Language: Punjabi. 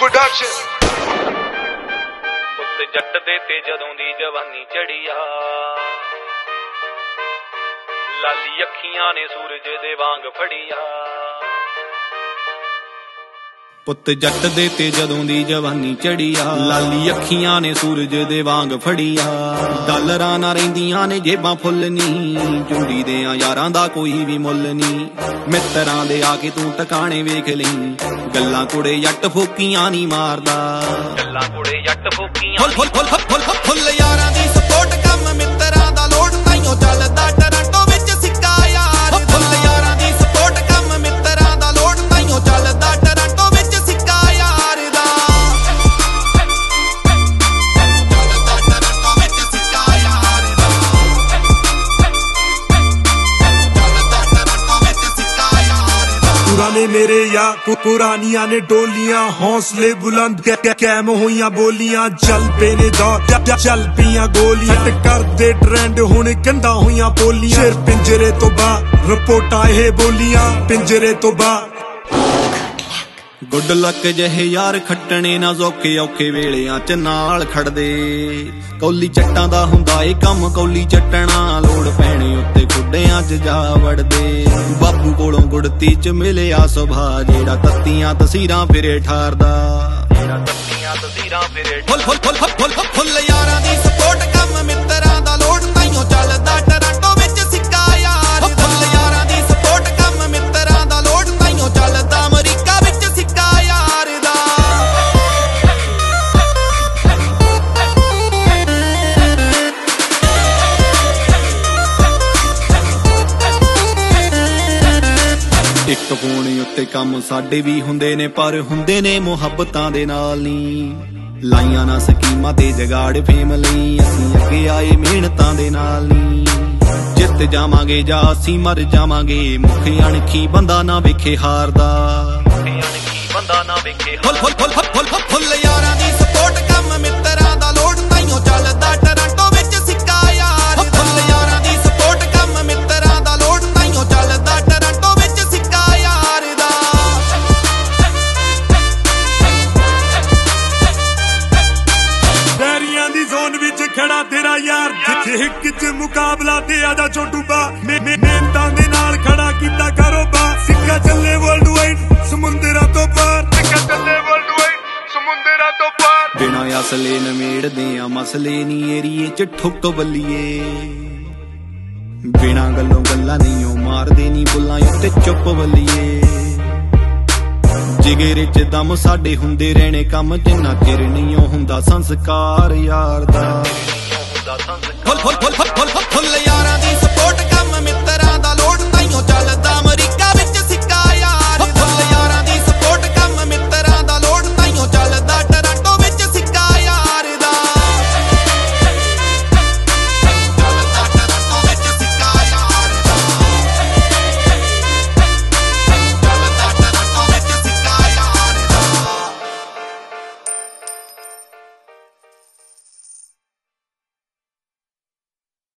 Production। ਉੱਤੇ ਜੱਟ ਦੇ ਤੇ ਜਦੋਂ ਦੀ ਜਵਾਨੀ ਚੜੀਆ, ਲਾਲੀ ਅੱਖੀਆਂ ਨੇ ਸੂਰਜ ਦੇ ਵਾਂਗ ਫੜੀਆ। ਪੁੱਤ ਜੱਟ ਦੇ ਤੇ ਜਦੋਂ ਦੀ ਜਵਾਨੀ ਚੜੀਆ, ਲਾਲੀ ਅੱਖੀਆਂ ਨੇ ਸੂਰਜ ਦੇ ਵਾਂਗ ਫੜੀਆ। ਡਾਲਰਾਂ ਨਾ ਰਹਿੰਦੀਆਂ ਨੇ ਜੇਬਾਂ ਫੁੱਲ ਨੀ, ਚੁੰਡੀ ਦੇ ਯਾਰਾਂ ਦਾ ਕੋਈ ਵੀ ਮੁੱਲ ਨੀ। ਮਿੱਤਰਾਂ ਦੇ ਆ ਕੇ ਤੂੰ ਟਿਕਾਣੇ ਵੇਖ ਲਈ, ਗੱਲਾਂ ਕੁੜੇ ਜੱਟ ਫੋਕੀਆਂ ਨੀ ਮਾਰਦਾ। ਗੱਲਾਂ ਕੁੜੇ ਜੱਟ ਫੋਕੀਆਂ ਫੁੱਲ ਯਾਰਾਂ ਦੀ ਸਪੋਰਟ ਕੰਮ ਮਿੱਤਰਾਂ ਦਾ ਲੋਟ, ਤਾਈਓ ਚੱਲਦਾ ਟੋਰਾਂਟੋ ਵਿੱਚ ਸਿੱਕਾ ਯਾਰ। ਫੁੱਲ ਯਾਰਾਂ ਦੀ ਸਪੋਰਟ ਕੰਮ ਮਿੱਤਰਾਂ ਦਾ ਲੋਟ, ਤਾਈਓ ਚੱਲਦਾ ਟੋਰਾਂਟੋ ਵਿੱਚ ਸਿੱਕਾ ਯਾਰ ਦਾ। ਚੱਲਦਾ ਟੋਰਾਂਟੋ ਵਿੱਚ ਸਿੱਕਾ ਯਾਰ ਦਾ। ਚੱਲਦਾ ਟੋਰਾਂਟੋ ਵਿੱਚ ਸਿੱਕਾ ਯਾਰ ਦਾ। पुराने मेरे या पुरानियां ने डोलियां, हौसले बुलंद कैम होइयां बोलियां। चल पे ने दौर चल पियां गोलियां, हट कर दे ट्रेंड हुण गंदा होइयां बोलियां। शेर पिंजरे तो बाहर रिपोर्टां ये बोलियां, पिंजरे तो बाहर। ਗੁੱਡ ਲੱਕ ਜਿਹੇ ਯਾਰ ਖੱਟਣੇ ਨਾ ਜ਼ੋਕੇ ਔਖੇ ਵੇਲਿਆਂ ਚ ਨਾਲ ਖੜਦੇ। ਕੌਲੀ ਚੱਟਾਂ ਦਾ ਹੁੰਦਾ ਏ ਕੰਮ ਕੌਲੀ ਚੱਟਣਾ, ਲੋੜ ਪੈਣੇ ਉੱਤੇ ਖੁੱਡਿਆਂ ਚ ਜਾ ਵੜਦੇ। ਬਾਪੂ ਕੋਲੋਂ ਗੁੜਤੀ ਚ ਮਿਲਿਆ ਸੁਭਾ, ਜਿਹੜਾ ਤੱਤੀਆਂ ਤਸੀਰਾਂ ਫਿਰੇ ਠਾਰਦਾ। ਫੁੱਲ ਯਾਰਾਂ ਦੀ ਸਪੋਰਟ ਕੰਮ ਮਿੱਤਰਾਂ ਦਾ ਲੋਟ, ਤਾਈਓ ਚੱਲਦਾ ਟੋਰਾਂਟੋ ਵਿੱਚ ਸਿੱਕਾ ਯਾਰ। ਫੁੱਲ ਯਾਰਾਂ ਦੀ ਸਪੋਰਟ ਕੰਮ ਮਿੱਤਰਾਂ ਦਾ ਲੋਟ, ਤਾਈਓ ਚੱਲਦਾ ਅਮਰੀਕਾ ਵਿੱਚ ਸਿੱਕਾ ਯਾਰ ਦਾ। ਇੱਕ ਫੋਨ ਉੱਤੇ ਕੰਮ ਸਾਡੇ ਵੀ ਹੁੰਦੇ ਨੇ, ਪਰ ਹੁੰਦੇ ਨੇ ਮੁਹੱਬਤਾਂ ਦੇ ਨਾਲ ਨੀ। ਲਾਈਆਂ ਨਾ ਸਕੀਮਾਂ ਤੇ ਜਗਾੜ ਫੇਮ ਲਈ, ਅਸੀਂ ਅੱਗੇ ਆਏ ਮਿਹਨਤਾਂ ਦੇ ਨਾਲ ਨੀ। ਜਿੱਤ ਜਾਵਾਂਗੇ ਜਾਂ ਅਸੀਂ ਮਰ ਜਾਵਾਂਗੇ, ਮੁੱਖ ਅਣਖੀ ਬੰਦਾ ਨਾ ਵੇਖੇ ਹਾਰਦਾ। ਫੁੱਲ ਯਾਰਾਂ ਦੀ ਸਪੋਰਟ ਕੰਮ ਮਿੱਤਰਾਂ ਦਾ ਲੋਟ, ਤਾਈਓ ਚੱਲਦਾ ਟੋਰਾਂਟੋ ਵਿੱਚ ਸਿੱਕਾ ਯਾਰ। ਫੁੱਲ ਯਾਰਾਂ ਦੀ ਸਪੋਰਟ ਕੰਮ ਮਿੱਤਰਾਂ ਦਾ ਲੋਟ, ਤਾਈਓ ਚੱਲਦਾ ਟੋਰਾਂਟੋ ਵਿੱਚ ਸਿੱਕਾ ਯਾਰ ਦਾ। ਡੈਰੀਆਂ ਦੀ ਜ਼ੋਨ ਵਿੱਚ ਖੜਾ ਤੇਰਾ ਯਾਰ, ਜਿੱਥੇ ਹਿੱਕ ਚ ਮੁਕਾਬਲਾ ਤੇ ਆਜਾ ਛੋਟੂ ਬਾ। ਮਿਹਨਤਾਂ ਦੇ ਨਾਲ ਖੜਾ ਕੀਤਾ ਕਾਰੋਬਾਰ, ਸਿੱਕਾ ਚੱਲੇ ਵਰਲਡ ਵਾਈਡ ਸਮੁੰਦਰਾਂ ਤੋਂ ਪਾਰ। ਸਿੱਕਾ ਚੱਲੇ ਵਰਲਡ ਵਾਈਡ ਸਮੁੰਦਰਾਂ ਤੋਂ ਪਾਰ। ਬਿਨਾਂ ਅਸਲੇ ਨਮੇੜਦੇ ਆ ਮਸਲੇ ਨੀ ਏਰੀਏ ਚ ਠੁੱਕ ਬੱਲੀਏ। ਬਿਨਾਂ ਗੱਲੋਂ ਗੱਲਾਂ ਨਹੀਂ ਉਹ ਮਾਰਦੇ ਨੀ ਬੁੱਲਾਂ ਉੱਤੇ ਚੁੱਪ ਬੱਲੀਏ। ਜਿਗਰੇ ਚ ਦਮ ਸਾਡੇ ਹੁੰਦੇ ਰਹਿਣੇ ਕੰਮ, ਜਿੰਨਾ ਚਿਰ ਨਹੀਂ ਉਹ ਹੁੰਦਾ ਸੰਸਕਾਰ ਯਾਰ ਦਾ। ਫੁੱਲ